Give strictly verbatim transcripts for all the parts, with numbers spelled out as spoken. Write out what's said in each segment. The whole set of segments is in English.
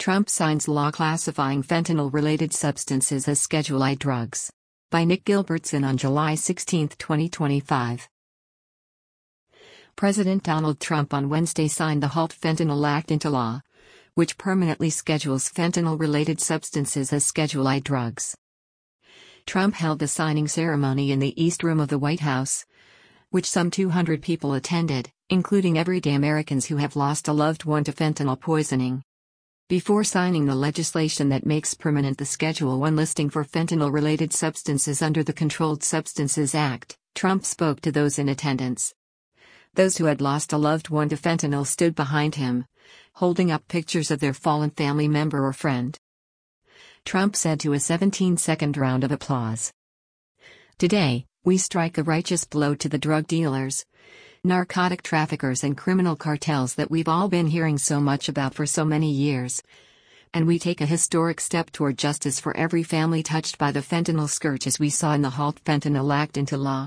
Trump signs law classifying fentanyl-related substances as Schedule I drugs. By Nick Gilbertson on July sixteenth, twenty twenty-five. President Donald Trump on Wednesday signed the HALT Fentanyl Act into law, which permanently schedules fentanyl-related substances as Schedule I drugs. Trump held the signing ceremony in the East Room of the White House, which some two hundred people attended, including everyday Americans who have lost a loved one to fentanyl poisoning. Before signing the legislation that makes permanent the Schedule I listing for fentanyl-related substances under the Controlled Substances Act, Trump spoke to those in attendance. Those who had lost a loved one to fentanyl stood behind him, holding up pictures of their fallen family member or friend. Trump said to a seventeen-second round of applause, "Today, we strike a righteous blow to the drug dealers, narcotic traffickers and criminal cartels that we've all been hearing so much about for so many years. And we take a historic step toward justice for every family touched by the fentanyl scourge as we saw in the HALT Fentanyl Act into law."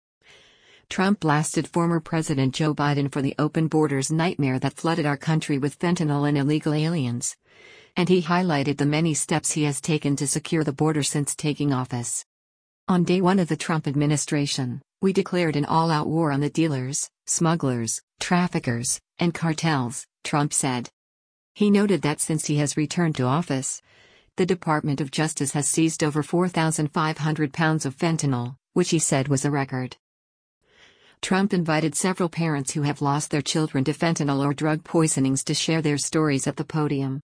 Trump blasted former President Joe Biden for the open borders nightmare that flooded our country with fentanyl and illegal aliens. And he highlighted the many steps he has taken to secure the border since taking office. On day one of the Trump administration, we declared an all-out war on the dealers, smugglers, traffickers, and cartels, Trump said. He noted that since he has returned to office, the Department of Justice has seized over four thousand five hundred pounds of fentanyl, which he said was a record. Trump invited several parents who have lost their children to fentanyl or drug poisonings to share their stories at the podium.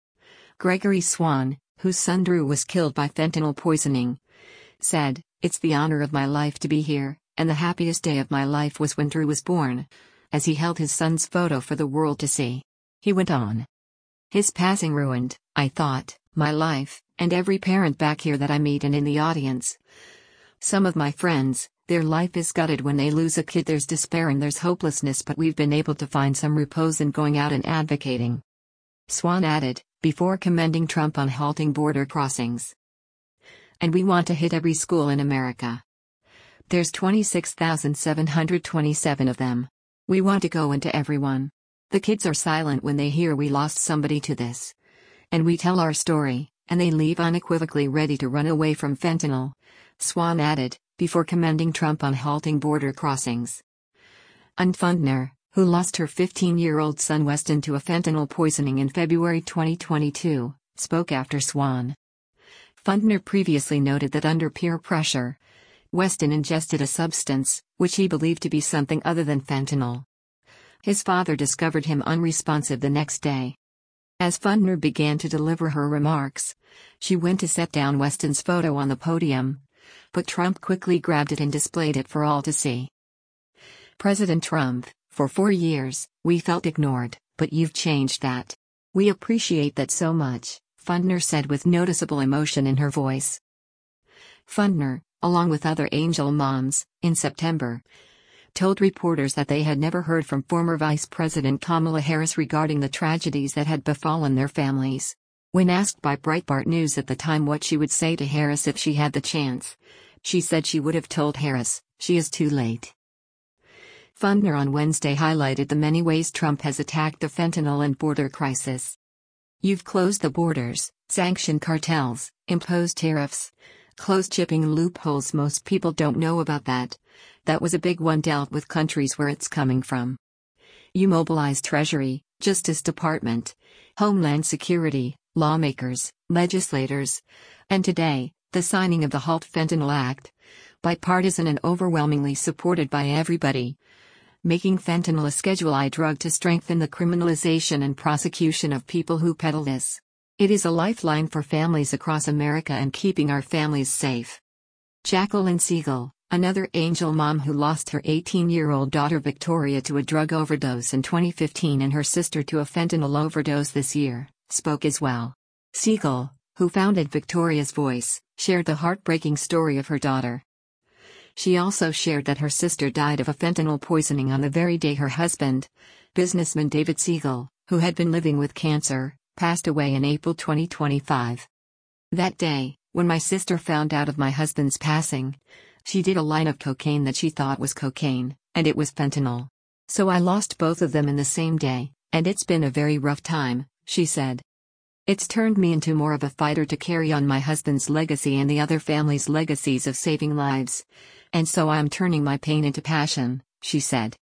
Gregory Swan, whose son Drew was killed by fentanyl poisoning, said, "It's the honor of my life to be here, and the happiest day of my life was when Drew was born," as he held his son's photo for the world to see. He went on, "His passing ruined, I thought, my life, and every parent back here that I meet and in the audience. Some of my friends, their life is gutted when they lose a kid. There's despair and there's hopelessness, but we've been able to find some repose in going out and advocating." Swan added, before commending Trump on halting border crossings, "And we want to hit every school in America. There's twenty-six thousand seven hundred twenty-seven of them. We want to go into everyone. The kids are silent when they hear we lost somebody to this. And we tell our story, and they leave unequivocally ready to run away from fentanyl," Swan added, before commending Trump on halting border crossings. Ann Fundner, who lost her fifteen-year-old son Weston to a fentanyl poisoning in February twenty twenty-two, spoke after Swan. Fundner previously noted that under peer pressure, Weston ingested a substance, which he believed to be something other than fentanyl. His father discovered him unresponsive the next day. As Fundner began to deliver her remarks, she went to set down Weston's photo on the podium, but Trump quickly grabbed it and displayed it for all to see. President Trump, "For four years, we felt ignored, but you've changed that. We appreciate that so much," Fundner said with noticeable emotion in her voice. Fundner, along with other Angel moms, in September, told reporters that they had never heard from former Vice President Kamala Harris regarding the tragedies that had befallen their families. When asked by Breitbart News at the time what she would say to Harris if she had the chance, she said she would have told Harris, "She is too late." Fundner on Wednesday highlighted the many ways Trump has attacked the fentanyl and border crisis. "You've closed the borders, sanctioned cartels, imposed tariffs, closed shipping loopholes. Most people don't know about that. That was a big one. Dealt with countries where it's coming from. You mobilized Treasury, Justice Department, Homeland Security, lawmakers, legislators, and today, the signing of the HALT Fentanyl Act, bipartisan and overwhelmingly supported by everybody, making fentanyl a Schedule I drug to strengthen the criminalization and prosecution of people who peddle this. It is a lifeline for families across America and keeping our families safe." Jacqueline Siegel, another Angel mom who lost her eighteen-year-old daughter Victoria to a drug overdose in twenty fifteen and her sister to a fentanyl overdose this year, spoke as well. Siegel, who founded Victoria's Voice, shared the heartbreaking story of her daughter. She also shared that her sister died of a fentanyl poisoning on the very day her husband, businessman David Siegel, who had been living with cancer, passed away in April twenty twenty-five. "That day, when my sister found out of my husband's passing, she did a line of cocaine that she thought was cocaine, and it was fentanyl. So I lost both of them in the same day, and it's been a very rough time," she said. It's turned me into more of a fighter to carry on my husband's legacy and the other families' legacies of saving lives. And so I'm turning my pain into passion," she said.